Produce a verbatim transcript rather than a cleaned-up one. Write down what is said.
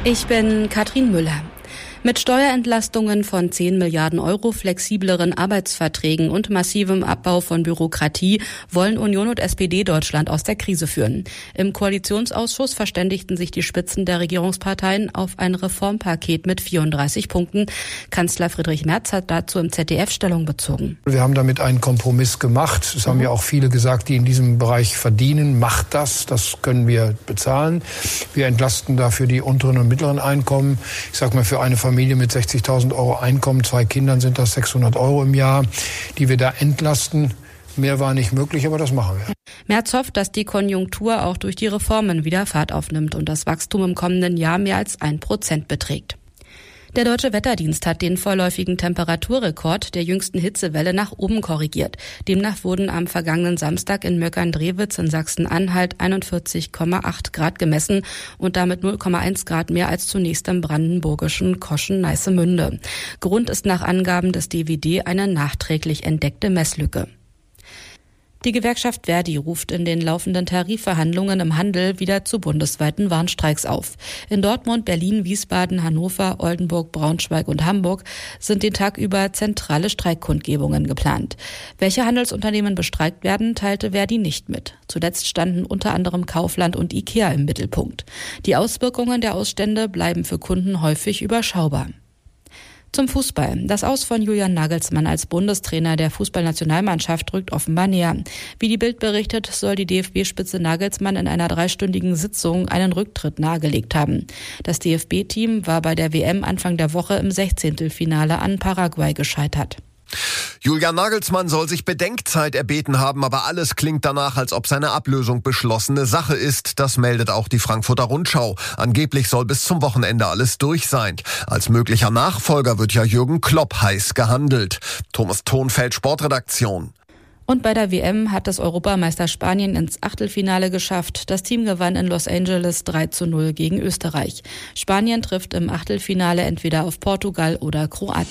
Ich bin Katrin Müller. Mit Steuerentlastungen von zehn Milliarden Euro, flexibleren Arbeitsverträgen und massivem Abbau von Bürokratie wollen Union und S P D Deutschland aus der Krise führen. Im Koalitionsausschuss verständigten sich die Spitzen der Regierungsparteien auf ein Reformpaket mit vierunddreißig Punkten. Kanzler Friedrich Merz hat dazu im Z D F Stellung bezogen. Wir haben damit einen Kompromiss gemacht. Es haben ja auch viele gesagt, die in diesem Bereich verdienen. Macht das, das können wir bezahlen. Wir entlasten dafür die unteren und mittleren Einkommen. Ich sag mal, für eine Familie Familie mit sechzigtausend Euro Einkommen, zwei Kindern sind das sechshundert Euro im Jahr, die wir da entlasten. Mehr war nicht möglich, aber das machen wir. Merz hofft, dass die Konjunktur auch durch die Reformen wieder Fahrt aufnimmt und das Wachstum im kommenden Jahr mehr als ein Prozent beträgt. Der Deutsche Wetterdienst hat den vorläufigen Temperaturrekord der jüngsten Hitzewelle nach oben korrigiert. Demnach wurden am vergangenen Samstag in Möckern-Drewitz in Sachsen-Anhalt einundvierzig Komma acht Grad gemessen und damit null Komma eins Grad mehr als zunächst im brandenburgischen Koschen-Neissemünde. Grund ist nach Angaben des D W D eine nachträglich entdeckte Messlücke. Die Gewerkschaft Verdi ruft in den laufenden Tarifverhandlungen im Handel wieder zu bundesweiten Warnstreiks auf. In Dortmund, Berlin, Wiesbaden, Hannover, Oldenburg, Braunschweig und Hamburg sind den Tag über zentrale Streikkundgebungen geplant. Welche Handelsunternehmen bestreikt werden, teilte Verdi nicht mit. Zuletzt standen unter anderem Kaufland und Ikea im Mittelpunkt. Die Auswirkungen der Ausstände bleiben für Kunden häufig überschaubar. Zum Fußball. Das Aus von Julian Nagelsmann als Bundestrainer der Fußballnationalmannschaft rückt offenbar näher. Wie die Bild berichtet, soll die D F B-Spitze Nagelsmann in einer dreistündigen Sitzung einen Rücktritt nahegelegt haben. Das D F B-Team war bei der W M Anfang der Woche im Sechzehntelfinale an Paraguay gescheitert. Julian Nagelsmann soll sich Bedenkzeit erbeten haben, aber alles klingt danach, als ob seine Ablösung beschlossene Sache ist. Das meldet auch die Frankfurter Rundschau. Angeblich soll bis zum Wochenende alles durch sein. Als möglicher Nachfolger wird ja Jürgen Klopp heiß gehandelt. Thomas Thonfeld, Sportredaktion. Und bei der W M hat das Europameister Spanien ins Achtelfinale geschafft. Das Team gewann in Los Angeles drei zu null gegen Österreich. Spanien trifft im Achtelfinale entweder auf Portugal oder Kroatien.